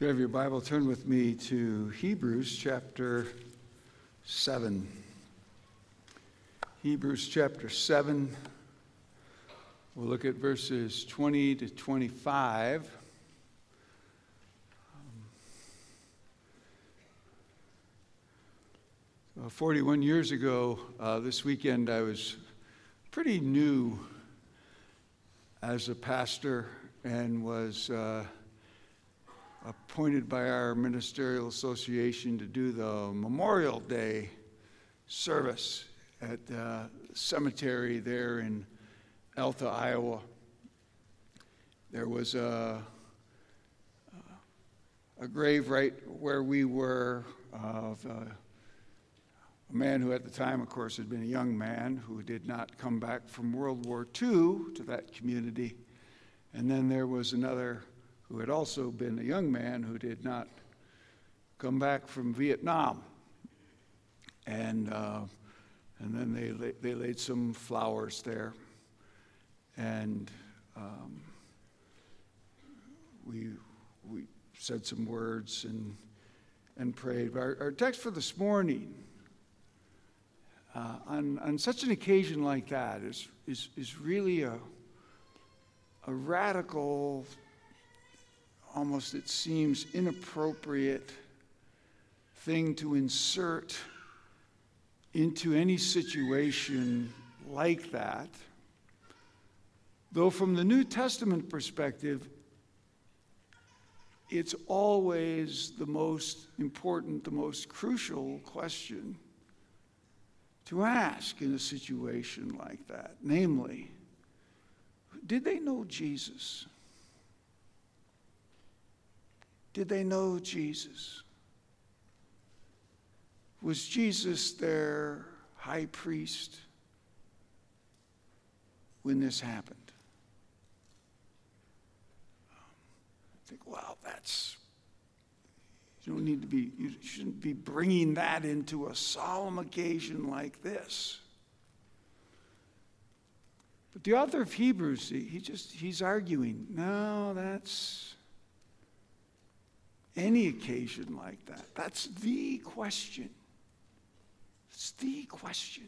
If you have your Bible, turn with me to Hebrews chapter 7. Hebrews chapter 7. We'll look at verses 20 to 25. 41 years ago, this weekend, I was pretty new as a pastor and was appointed by our ministerial association to do the Memorial Day service at the cemetery there in Alta, Iowa. There was a grave right where we were of a man who at the time, of course, had been a young man who did not come back from World War II to that community. And then there was another who had also been a young man who did not come back from Vietnam. And then they laid some flowers there. And we said some words and prayed. Our text for this morning, on such an occasion like that, is really a radical, almost it seems inappropriate thing to insert into any situation like that. Though from the New Testament perspective, it's always the most important, the most crucial question to ask in a situation like that. Namely, did they know Jesus? Did they know Jesus? Was Jesus their high priest when this happened? I think, well, you shouldn't be bringing that into a solemn occasion like this. But the author of Hebrews, he's arguing, no, that's any occasion like that. That's the question. It's the question.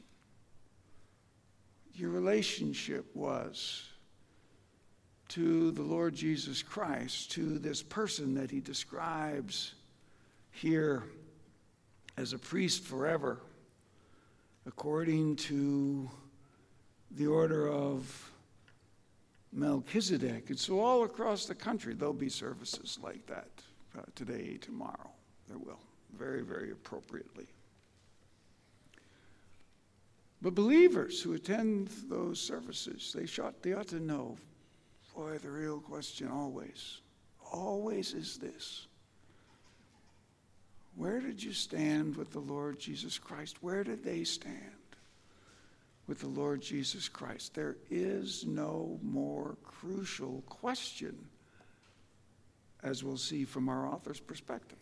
Your relationship was to the Lord Jesus Christ, to this person that he describes here as a priest forever, according to the order of Melchizedek. And so all across the country, there'll be services like that. Today, tomorrow, there will, very, very appropriately. But believers who attend those services, they ought to know, boy, the real question always is this: where did you stand with the Lord Jesus Christ? Where did they stand with the Lord Jesus Christ? There is no more crucial question, as we'll see from our author's perspective.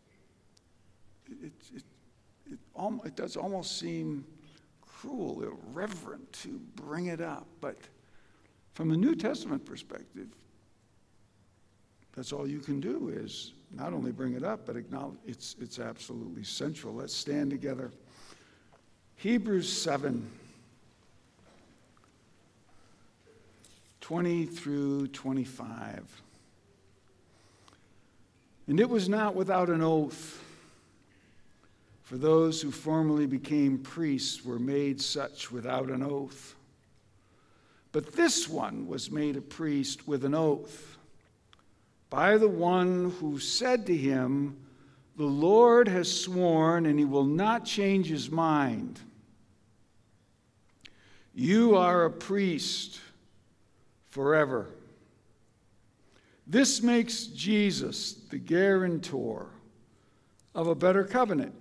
It does almost seem cruel, irreverent to bring it up, but from a New Testament perspective, that's all you can do is not only bring it up, but acknowledge it's absolutely central. Let's stand together. Hebrews 7, 20 through 25. And it was not without an oath, for those who formerly became priests were made such without an oath. But this one was made a priest with an oath, by the one who said to him, "The Lord has sworn, and he will not change his mind. You are a priest forever." This makes Jesus the guarantor of a better covenant.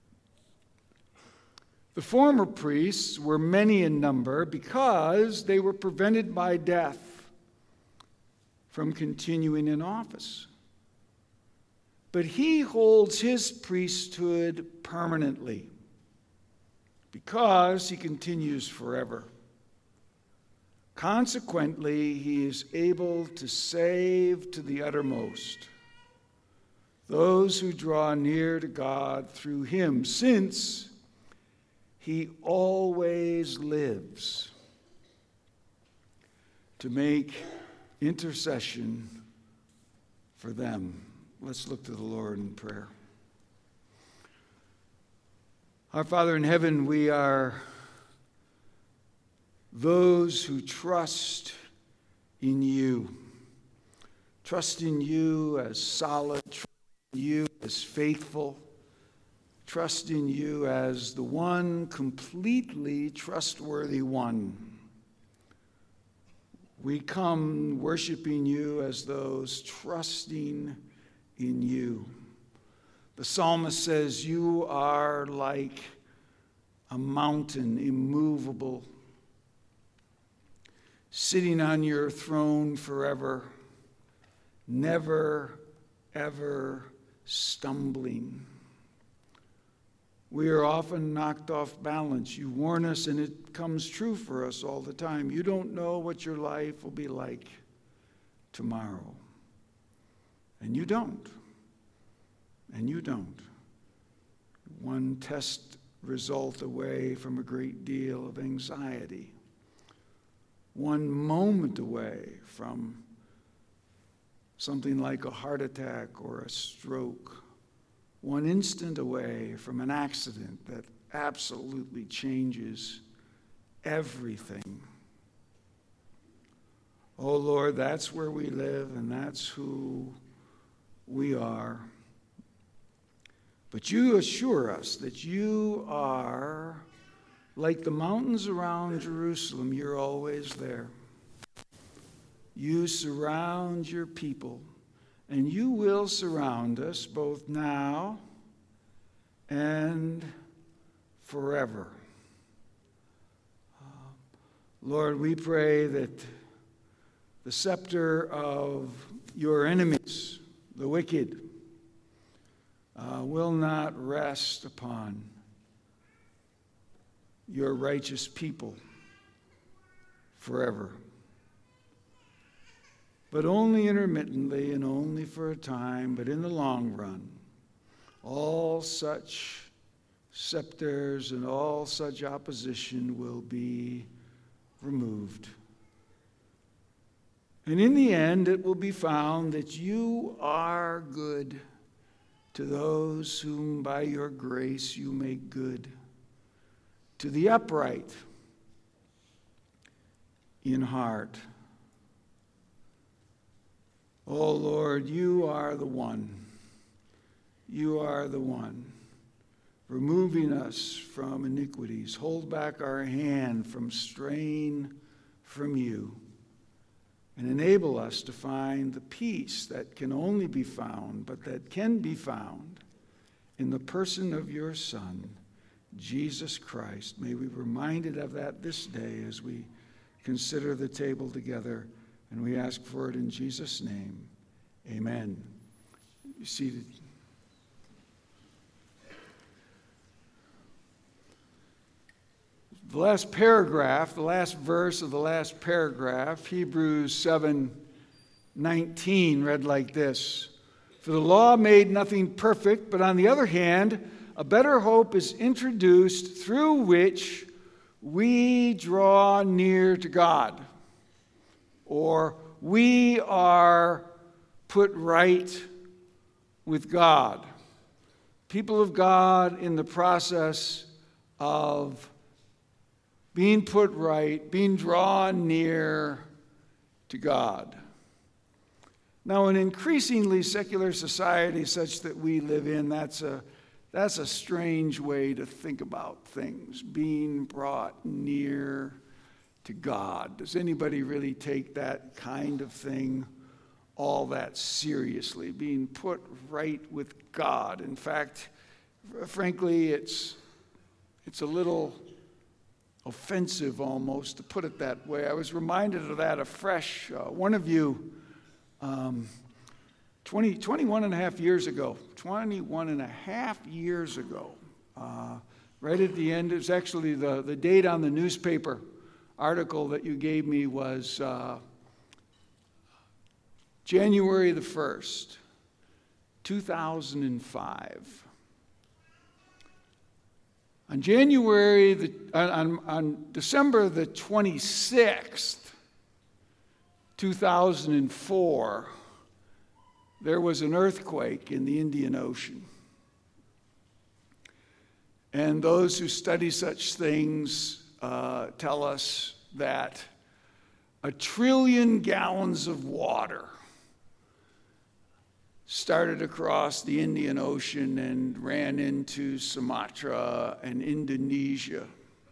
The former priests were many in number because they were prevented by death from continuing in office. But he holds his priesthood permanently because he continues forever. Consequently, he is able to save to the uttermost those who draw near to God through him, since he always lives to make intercession for them. Let's look to the Lord in prayer. Our Father in heaven, we are those who trust in you. Trust in you as solid, trust in you as faithful, trust in you as the one completely trustworthy one. We come worshiping you as those trusting in you. The psalmist says, you are like a mountain, immovable, sitting on your throne forever, never, ever stumbling. We are often knocked off balance. You warn us, and it comes true for us all the time. You don't know what your life will be like tomorrow. And you don't. And you don't. One test result away from a great deal of anxiety. One moment away from something like a heart attack or a stroke. One instant away from an accident that absolutely changes everything. Oh Lord, that's where we live and that's who we are. But you assure us that you are like the mountains around Jerusalem. You're always there. You surround your people, and you will surround us both now and forever. Lord, we pray that the scepter of your enemies, the wicked, will not rest upon your righteous people forever, but only intermittently and only for a time. But in the long run, all such scepters and all such opposition will be removed. And in the end, it will be found that you are good to those whom by your grace you make good, to the upright in heart. Oh Lord, you are the one. You are the one removing us from iniquities. Hold back our hand from straying from you and enable us to find the peace that can only be found, but that can be found in the person of your Son, Jesus Christ. May we be reminded of that this day as we consider the table together, and we ask for it in Jesus' name. Amen. You're seated. The last paragraph, the last verse of the last paragraph, Hebrews 7:19, read like this: For the law made nothing perfect, but on the other hand, a better hope is introduced through which we draw near to God, or we are put right with God. People of God in the process of being put right, being drawn near to God. Now, an increasingly secular society such that we live in, that's a strange way to think about things, being brought near to God. Does anybody really take that kind of thing all that seriously, being put right with God? In fact, frankly, it's a little offensive almost to put it that way. I was reminded of that afresh. One of you, 21 and a half years ago, right at the end, it was actually the date on the newspaper article that you gave me was January the 1st, 2005. On December the 26th, 2004, there was an earthquake in the Indian Ocean. And those who study such things tell us that 1 trillion gallons of water started across the Indian Ocean and ran into Sumatra and Indonesia.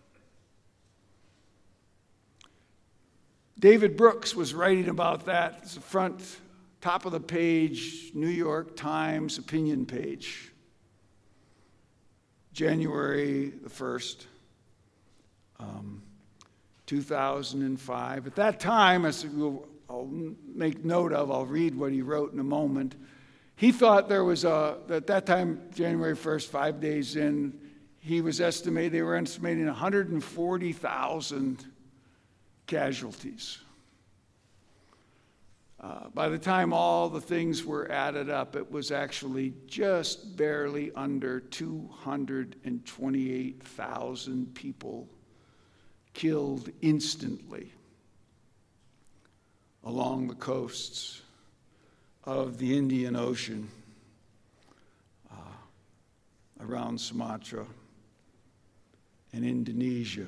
David Brooks was writing about that. It's the top of the page, New York Times opinion page, January the 1st, 2005. At that time, I'll make note of, I'll read what he wrote in a moment. He thought there was at that time, January 1st, 5 days in, they were estimating 140,000 casualties. By the time all the things were added up, it was actually just barely under 228,000 people killed instantly along the coasts of the Indian Ocean, around Sumatra and Indonesia.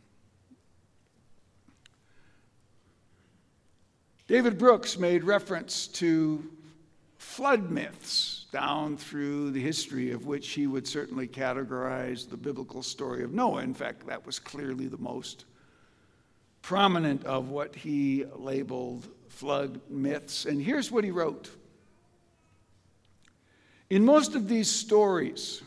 David Brooks made reference to flood myths down through the history, of which he would certainly categorize the biblical story of Noah. In fact, that was clearly the most prominent of what he labeled flood myths. And here's what he wrote. In most of these stories,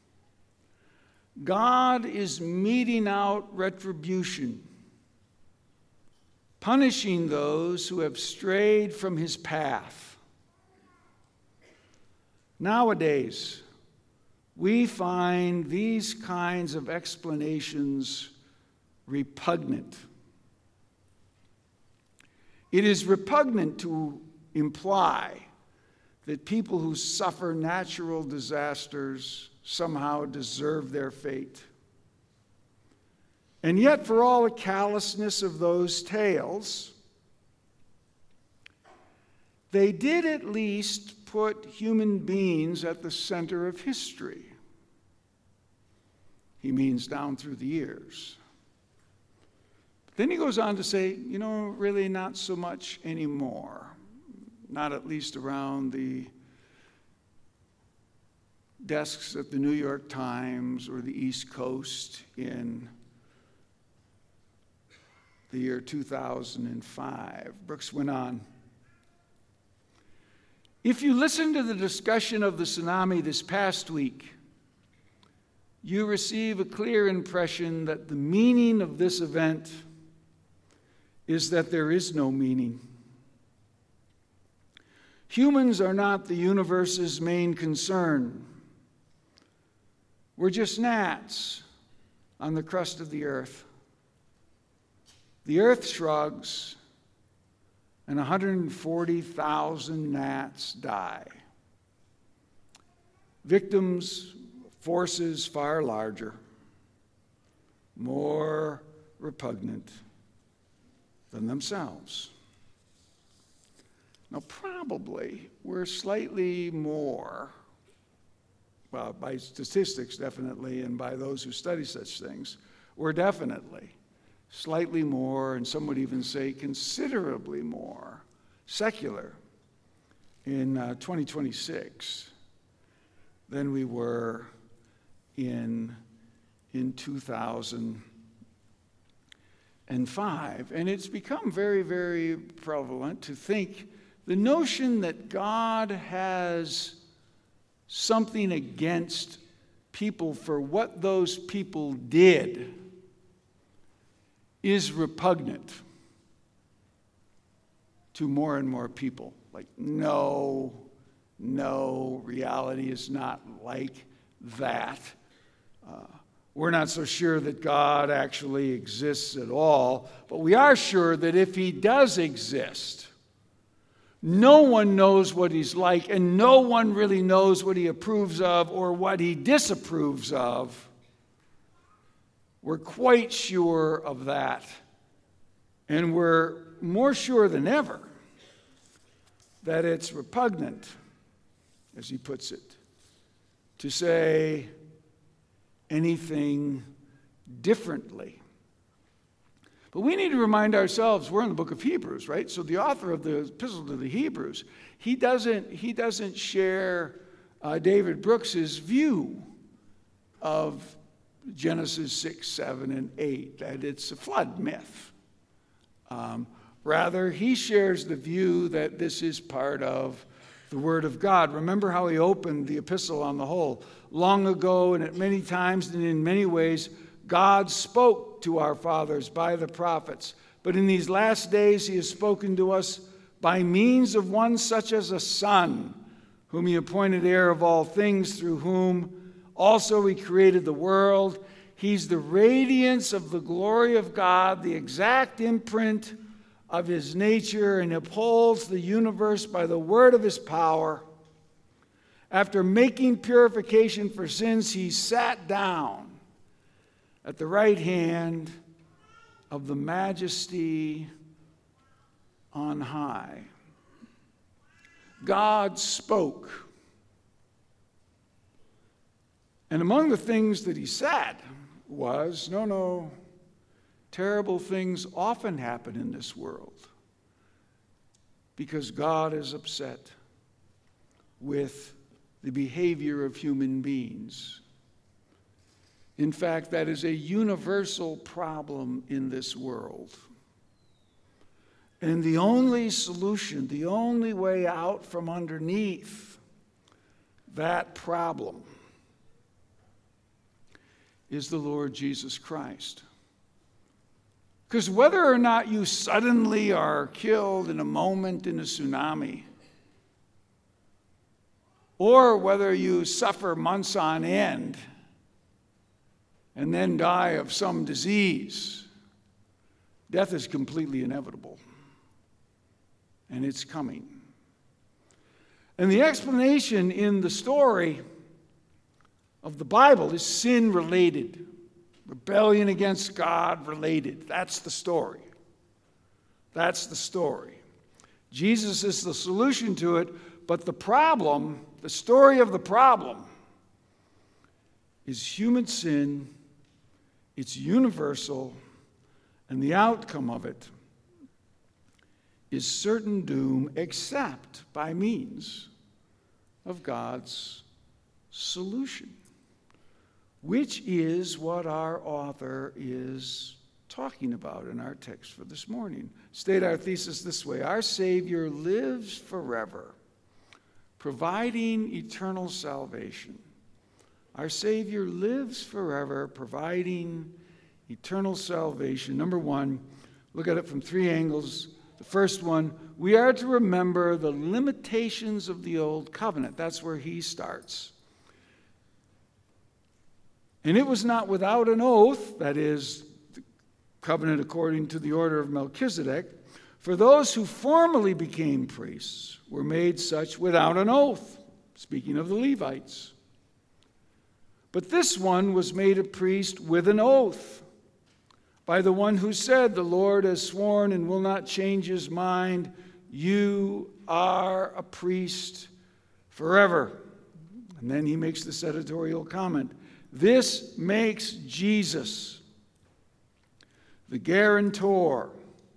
God is meting out retribution, punishing those who have strayed from his path. Nowadays, we find these kinds of explanations repugnant. It is repugnant to imply that people who suffer natural disasters somehow deserve their fate. And yet, for all the callousness of those tales, they did at least put human beings at the center of history. He means down through the years. Then he goes on to say, really not so much anymore. Not at least around the desks at the New York Times or the East Coast in the year 2005. Brooks went on. If you listen to the discussion of the tsunami this past week, you receive a clear impression that the meaning of this event is that there is no meaning. Humans are not the universe's main concern. We're just gnats on the crust of the earth. The earth shrugs, and 140,000 gnats die. Victims, forces far larger, more repugnant than themselves. Now, probably we're slightly more, well, by statistics definitely, and by those who study such things, we're definitely slightly more, and some would even say considerably more, secular in 2026 than we were in 2005. And it's become very, very prevalent to think the notion that God has something against people for what those people did is repugnant to more and more people. Like, no, reality is not like that. We're not so sure that God actually exists at all, but we are sure that if he does exist, No one knows what he's like, and no one really knows what he approves of or what he disapproves of. We're quite sure of that. And we're more sure than ever that it's repugnant, as he puts it, to say anything differently. But we need to remind ourselves, we're in the book of Hebrews, right? So the author of the epistle to the Hebrews, he doesn't share David Brooks's view of Genesis 6, 7, and 8, that it's a flood myth. Rather, he shares the view that this is part of the Word of God. Remember how he opened the epistle on the whole. Long ago, and at many times and in many ways, God spoke to our fathers by the prophets. But in these last days, he has spoken to us by means of one such as a Son, whom he appointed heir of all things, through whom also he created the world. He's the radiance of the glory of God, the exact imprint of his nature, and upholds the universe by the word of his power. After making purification for sins, he sat down at the right hand of the Majesty on high. God spoke. And among the things that he said was, no, terrible things often happen in this world because God is upset with the behavior of human beings. In fact, that is a universal problem in this world. And the only solution, the only way out from underneath that problem is the Lord Jesus Christ. Because whether or not you suddenly are killed in a moment in a tsunami, or whether you suffer months on end and then die of some disease, death is completely inevitable. And it's coming. And the explanation in the story of the Bible is sin-related. Rebellion against God related. That's the story. That's the story. Jesus is the solution to it, but the problem, the story of the problem, is human sin. It's universal, and the outcome of it is certain doom, except by means of God's solution, which is what our author is talking about in our text for this morning. State our thesis this way: our Savior lives forever, providing eternal salvation. Our Savior lives forever, providing eternal salvation. Number one, look at it from three angles. The first one, we are to remember the limitations of the old covenant. That's where he starts. And it was not without an oath, that is, the covenant according to the order of Melchizedek, for those who formerly became priests were made such without an oath, speaking of the Levites. But this one was made a priest with an oath, by the one who said, the Lord has sworn and will not change his mind, you are a priest forever. And then he makes this editorial comment: this makes Jesus the guarantor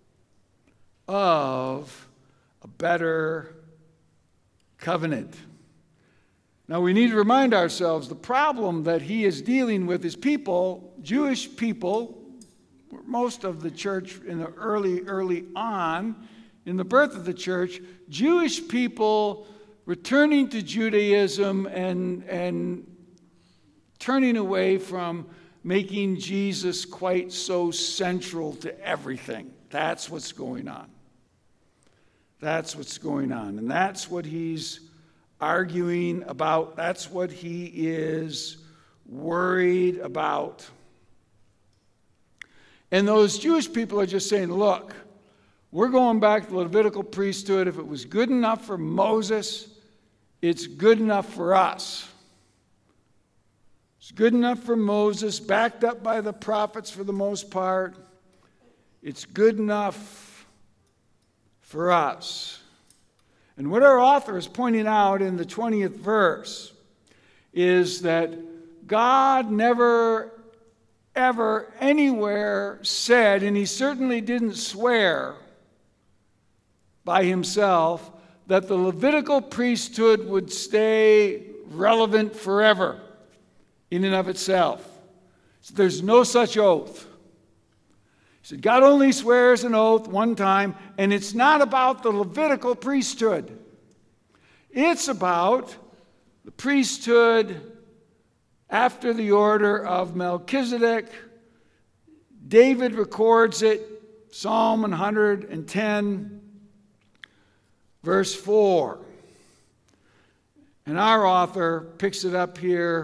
of a better covenant. Now we need to remind ourselves the problem that he is dealing with is people, Jewish people, most of the church in the early on, in the birth of the church, Jewish people returning to Judaism and turning away from making Jesus quite so central to everything. That's what's going on. That's what's going on. And that's what he's arguing about. That's what he is worried about. And those Jewish people are just saying, look, We're going back to the Levitical priesthood. If it was good enough for Moses, it's good enough for us. It's good enough for Moses, backed up by the prophets for the most part. It's good enough for us. And what our author is pointing out in the 20th verse is that God never, ever, anywhere said, and he certainly didn't swear by himself, that the Levitical priesthood would stay relevant forever in and of itself. So there's no such oath. He said God only swears an oath one time, and it's not about the Levitical priesthood. It's about the priesthood after the order of Melchizedek. David records it, Psalm 110, verse 4. And our author picks it up here,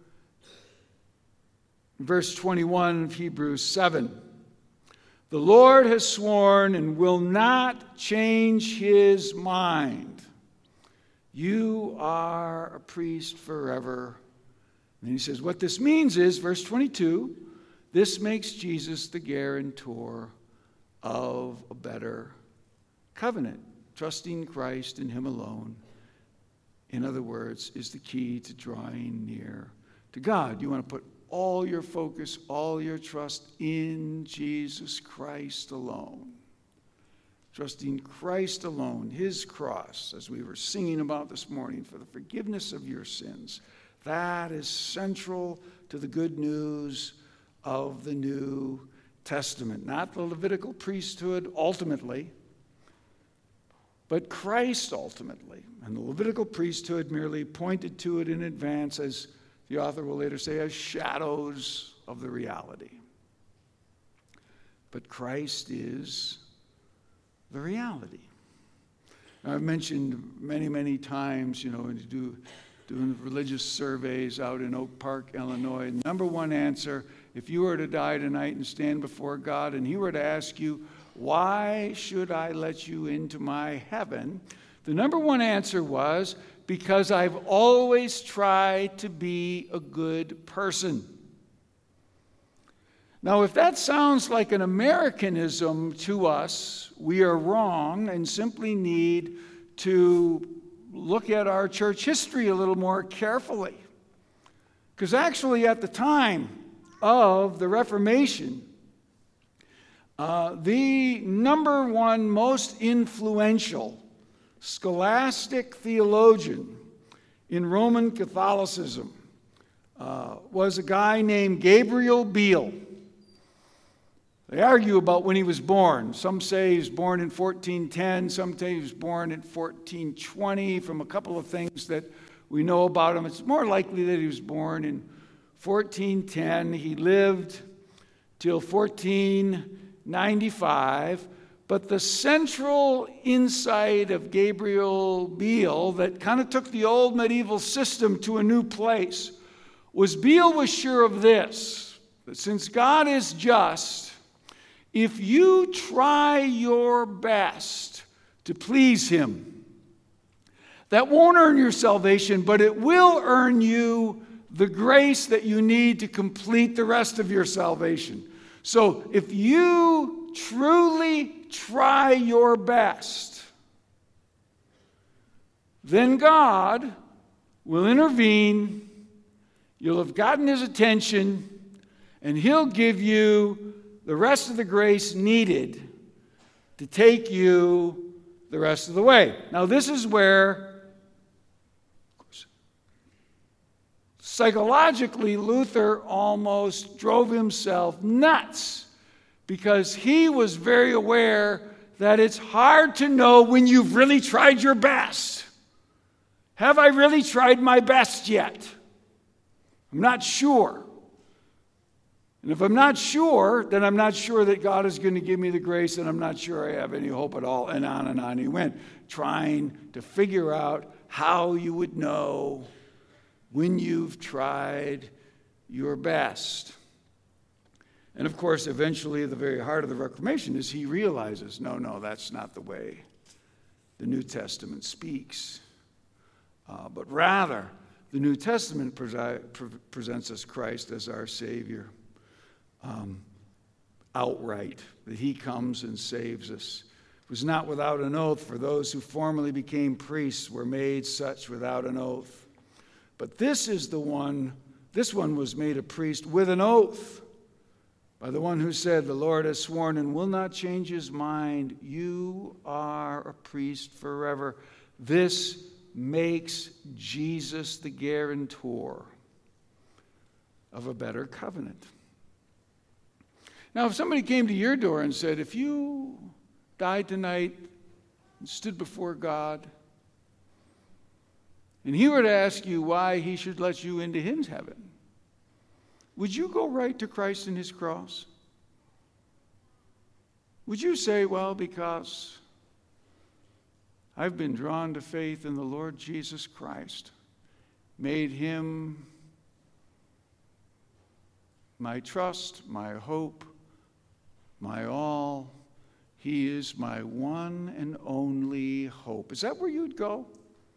verse 21 of Hebrews 7. The Lord has sworn and will not change his mind. You are a priest forever. And he says what this means is, verse 22, this makes Jesus the guarantor of a better covenant. Trusting Christ and him alone, in other words, is the key to drawing near to God. You want to put all your focus, all your trust in Jesus Christ alone. Trusting Christ alone, his cross, as we were singing about this morning, for the forgiveness of your sins. That is central to the good news of the New Testament. Not the Levitical priesthood ultimately, but Christ ultimately. And the Levitical priesthood merely pointed to it in advance, as the author will later say, as shadows of the reality. But Christ is the reality. Now, I've mentioned many, many times, doing religious surveys out in Oak Park, Illinois. Number one answer, if you were to die tonight and stand before God and he were to ask you, why should I let you into my heaven? The number one answer was, because I've always tried to be a good person. Now, if that sounds like an Americanism to us, we are wrong and simply need to look at our church history a little more carefully. Because actually at the time of the Reformation, the number one most influential scholastic theologian in Roman Catholicism was a guy named Gabriel Biel. They argue about when he was born. Some say he was born in 1410, some say he was born in 1420. From a couple of things that we know about him, it's more likely that he was born in 1410. He lived till 1495. But the central insight of Gabriel Biel that kind of took the old medieval system to a new place was Biel was sure of this, that since God is just, if you try your best to please him, that won't earn your salvation, but it will earn you the grace that you need to complete the rest of your salvation. So if you truly try your best, then God will intervene, you'll have gotten his attention, and he'll give you the rest of the grace needed to take you the rest of the way. Now, this is where psychologically Luther almost drove himself nuts, because he was very aware that it's hard to know when you've really tried your best. Have I really tried my best yet? I'm not sure. And if I'm not sure, then I'm not sure that God is going to give me the grace, and I'm not sure I have any hope at all. And on he went, trying to figure out how you would know when you've tried your best. And of course, eventually, the very heart of the Reformation is he realizes, no, that's not the way the New Testament speaks. But rather, the New Testament presents us Christ as our Savior outright, that he comes and saves us. It was not without an oath, for those who formerly became priests were made such without an oath. But this one was made a priest with an oath, by the one who said, the Lord has sworn and will not change his mind. You are a priest forever. This makes Jesus the guarantor of a better covenant. Now, if somebody came to your door and said, if you died tonight and stood before God, and he were to ask you why he should let you into his heaven, would you go right to Christ and his cross? Would you say, well, because I've been drawn to faith in the Lord Jesus Christ, made him my trust, my hope, my all. He is my one and only hope. Is that where you'd go?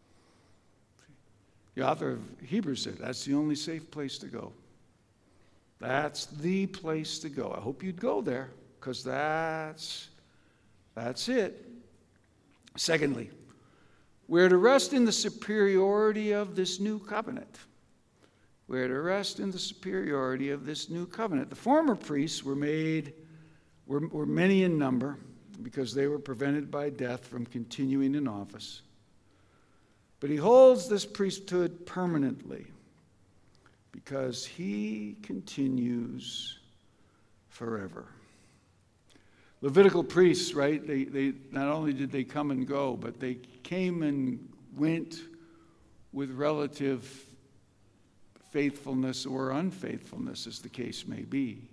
The author of Hebrews said that's the only safe place to go. That's the place to go. I hope you'd go there, because that's it. Secondly, we're to rest in the superiority of this new covenant. We're to rest in the superiority of this new covenant. The former priests were many in number because they were prevented by death from continuing in office. But he holds this priesthood permanently because he continues forever. Levitical priests, right? They not only did they come and go, but they came and went with relative faithfulness or unfaithfulness, as the case may be.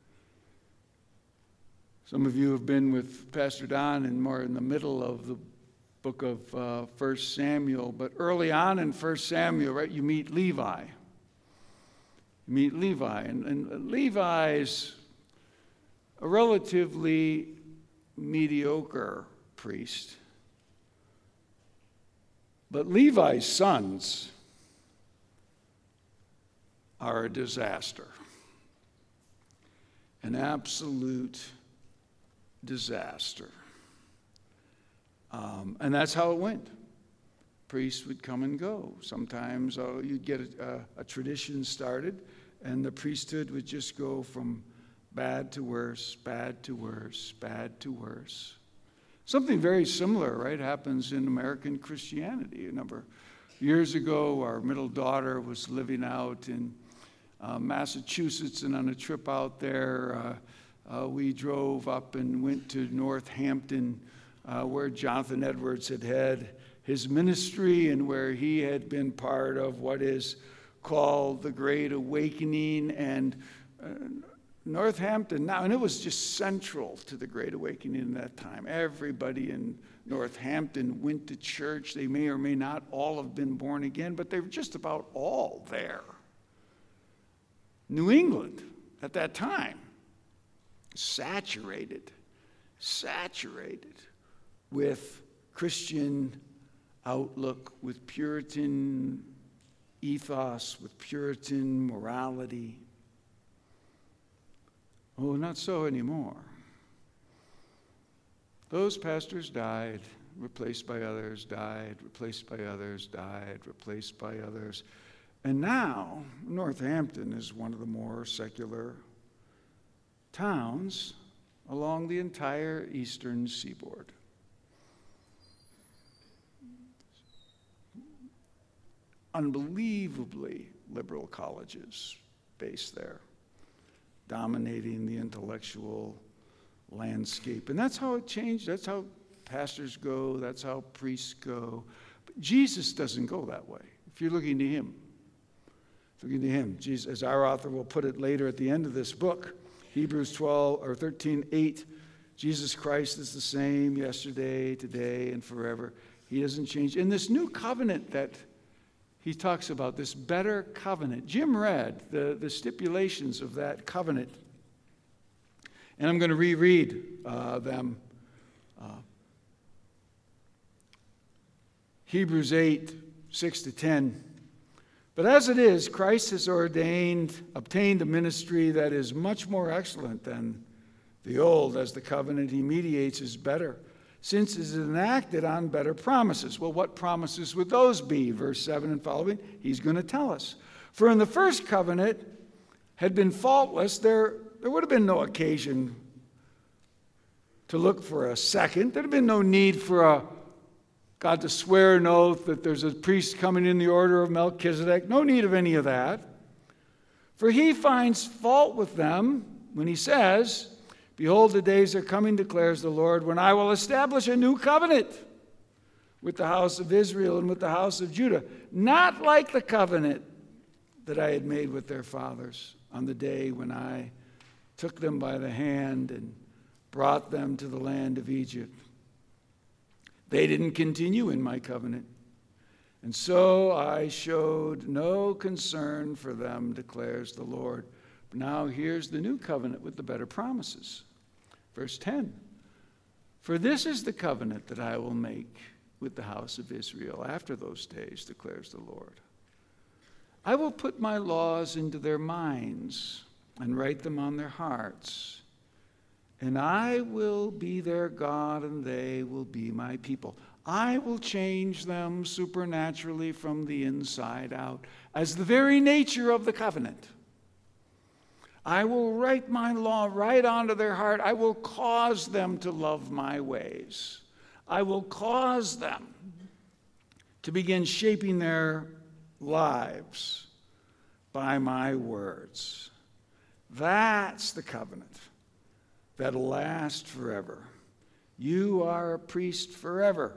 Some of you have been with Pastor Don and more in the middle of the book of 1 Samuel, but early on in 1 Samuel, right, you meet Levi. And Levi's a relatively mediocre priest. But Levi's sons are a disaster. An absolute disaster. And that's how it went. Priests would come and go. Sometimes you'd get a tradition started, and the priesthood would just go from bad to worse, bad to worse, bad to worse. Something very similar, right, happens in American Christianity. A number of years ago, our middle daughter was living out in Massachusetts, and on a trip out there, we drove up and went to Northampton, where Jonathan Edwards had his ministry and where he had been part of what is called the Great Awakening. And Northampton now, and it was just central to the Great Awakening in that time. Everybody in Northampton went to church. They may or may not all have been born again, but they were just about all there. New England at that time, saturated with Christian outlook, with Puritan ethos, with Puritan morality. Oh, not so anymore. Those pastors died, replaced by others, died, replaced by others, died, replaced by others. And now, Northampton is one of the more secular towns along the entire eastern seaboard. Unbelievably liberal colleges based there, dominating the intellectual landscape. And that's how it changed. That's how pastors go. That's how priests go. But Jesus doesn't go that way. If you're looking to him, Jesus, as our author will put it later at the end of this book, Hebrews 13:8, Jesus Christ is the same yesterday, today, and forever. He doesn't change. In this new covenant that he talks about, this better covenant, Jim read the stipulations of that covenant. And I'm going to reread them. Hebrews 8, 6-10. But as it is, Christ has obtained a ministry that is much more excellent than the old, as the covenant he mediates is better, since it is enacted on better promises. Well, what promises would those be? Verse 7 and following, he's going to tell us. For in the first covenant had been faultless, there would have been no occasion to look for a second. There'd have been no need for God to swear an oath that there's a priest coming in the order of Melchizedek. No need of any of that. For he finds fault with them when he says, behold, the days are coming, declares the Lord, when I will establish a new covenant with the house of Israel and with the house of Judah, not like the covenant that I had made with their fathers on the day when I took them by the hand and brought them to the land of Egypt. They didn't continue in my covenant, and so I showed no concern for them, declares the Lord. But now here's the new covenant with the better promises. Verse 10, for this is the covenant that I will make with the house of Israel after those days, declares the Lord. I will put my laws into their minds and write them on their hearts. And I will be their God, and they will be my people. I will change them supernaturally from the inside out, as the very nature of the covenant. I will write my law right onto their heart. I will cause them to love my ways. I will cause them to begin shaping their lives by my words. That's the covenant that'll last forever. You are a priest forever,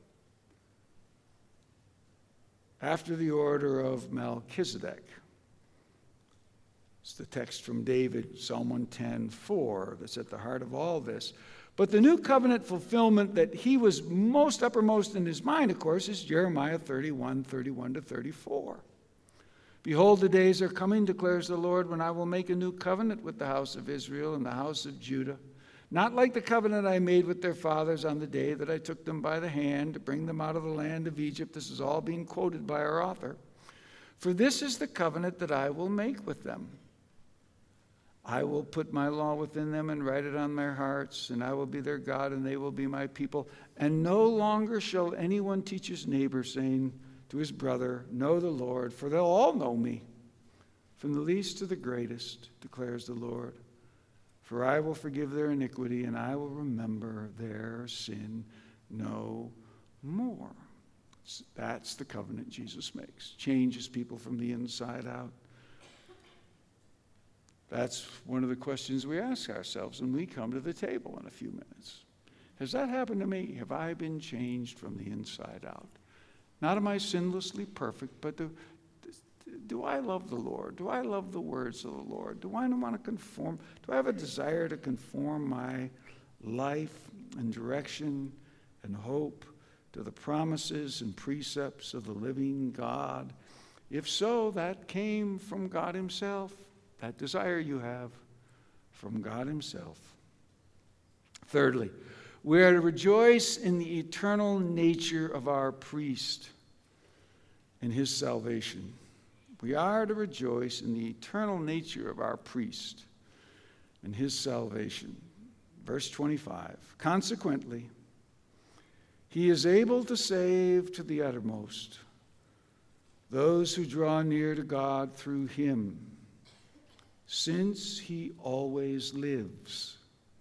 after the order of Melchizedek. It's the text from David, Psalm 110:4, that's at the heart of all this. But the new covenant fulfillment that he was most uppermost in his mind, of course, is Jeremiah 31:31-34. Behold, the days are coming, declares the Lord, when I will make a new covenant with the house of Israel and the house of Judah, not like the covenant I made with their fathers on the day that I took them by the hand to bring them out of the land of Egypt. This is all being quoted by our author. For this is the covenant that I will make with them. I will put my law within them and write it on their hearts, and I will be their God, and they will be my people. And no longer shall anyone teach his neighbor, saying to his brother, know the Lord, for they'll all know me, from the least to the greatest, declares the Lord. For I will forgive their iniquity, and I will remember their sin no more. That's the covenant Jesus makes. Changes people from the inside out. That's one of the questions we ask ourselves when we come to the table in a few minutes. Has that happened to me? Have I been changed from the inside out? Not am I sinlessly perfect, but do I love the Lord? Do I love the words of the Lord? Do I want to conform? Do I have a desire to conform my life and direction and hope to the promises and precepts of the living God? If so, that came from God himself. That desire you have from God himself. Thirdly, we are to rejoice in the eternal nature of our priest and his salvation. We are to rejoice in the eternal nature of our priest and his salvation. Verse 25, consequently, he is able to save to the uttermost those who draw near to God through him, since he always lives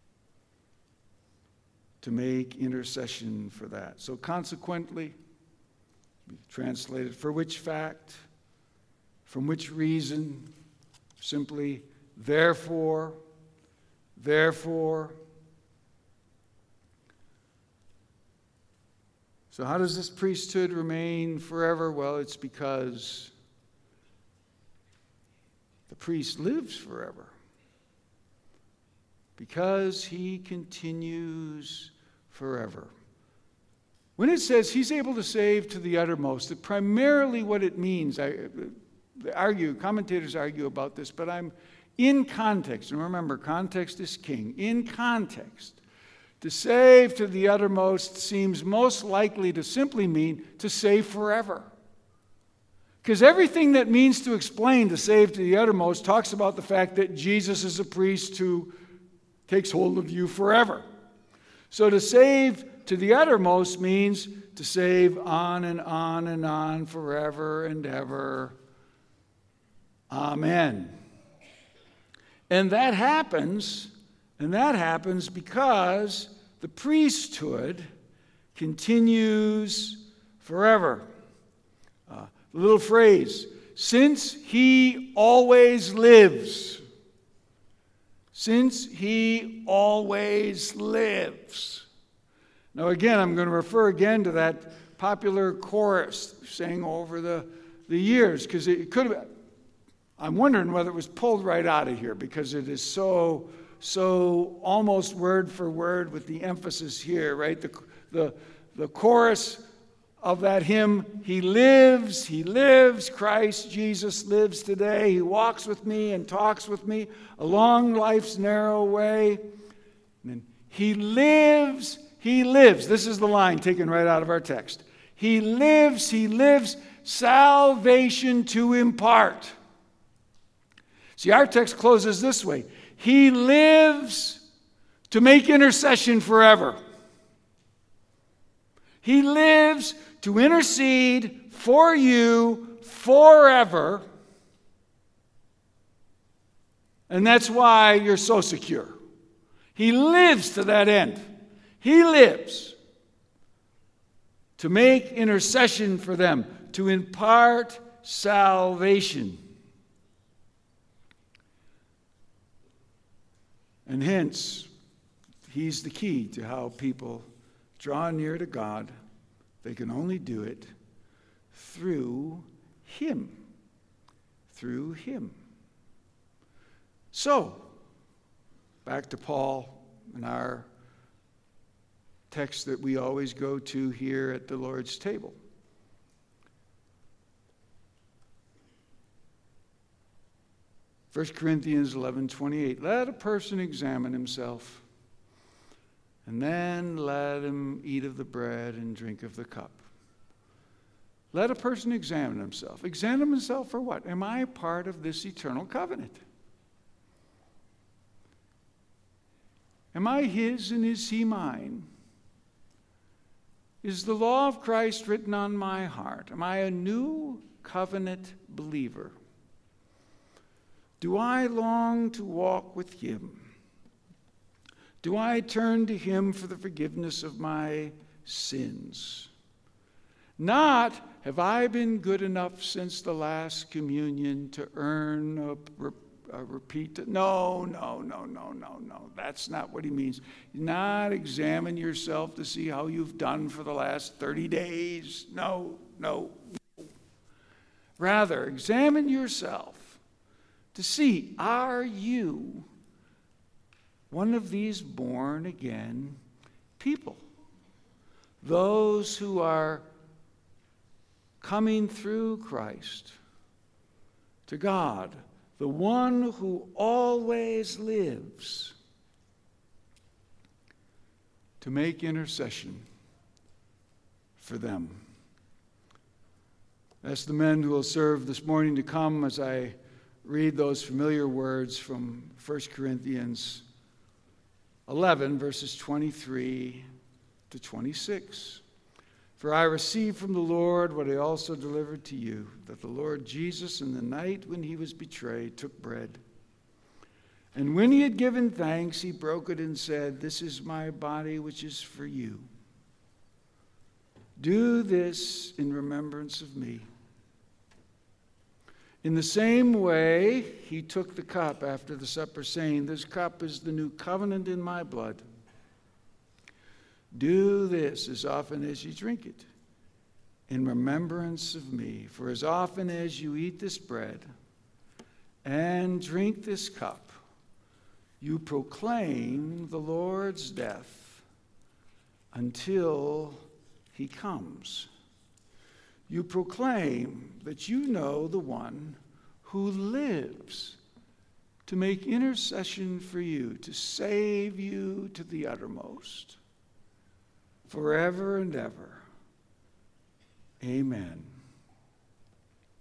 to make intercession for that. So consequently, translated, for which fact, from which reason, simply, therefore. So how does this priesthood remain forever? Well, it's because the priest lives forever. Because he continues forever. When it says he's able to save to the uttermost, primarily what it means, commentators argue about this, but I'm In context, and remember, context is king. In context, to save to the uttermost seems most likely to simply mean to save forever. Because everything that means to explain to save to the uttermost talks about the fact that Jesus is a priest who takes hold of you forever. So to save to the uttermost means to save on and on and on forever and ever. Amen. And that happens because the priesthood continues forever. The little phrase, since he always lives. Since he always lives. Now again, I'm going to refer again to that popular chorus sang over the years, because it could have, I'm wondering whether it was pulled right out of here, because it is so almost word for word with the emphasis here, right? The chorus of that hymn, he lives, Christ Jesus lives today. He walks with me and talks with me along life's narrow way. And then he lives. This is the line taken right out of our text. He lives, salvation to impart. See, our text closes this way. He lives to make intercession forever. He lives to intercede for you forever. And that's why you're so secure. He lives to that end. He lives to make intercession for them, to impart salvation. And hence, he's the key to how people draw near to God. They can only do it through him. Through him. So, back to Paul and our text that we always go to here at the Lord's table. First Corinthians 11:28. Let a person examine himself, and then let him eat of the bread and drink of the cup. Let a person examine himself. Examine himself for what? Am I part of this eternal covenant? Am I his and is he mine? Is the law of Christ written on my heart? Am I a new covenant believer? Do I long to walk with him? Do I turn to him for the forgiveness of my sins? Not have I been good enough since the last communion to earn a repeat. No. That's not what he means. Not examine yourself to see how you've done for the last 30 days. No. Rather, examine yourself to see, are you one of these born-again people? Those who are coming through Christ to God, the one who always lives, to make intercession for them. Ask the men who will serve this morning to come as I read those familiar words from 1 Corinthians 11, verses 23 to 26. For I received from the Lord what I also delivered to you, that the Lord Jesus, in the night when he was betrayed, took bread. And when he had given thanks, he broke it and said, "This is my body, which is for you. Do this in remembrance of me." In the same way, he took the cup after the supper, saying, "This cup is the new covenant in my blood. Do this as often as you drink it, in remembrance of me. For as often as you eat this bread and drink this cup, you proclaim the Lord's death until he comes." You proclaim that you know the one who lives to make intercession for you, to save you to the uttermost, forever and ever. Amen.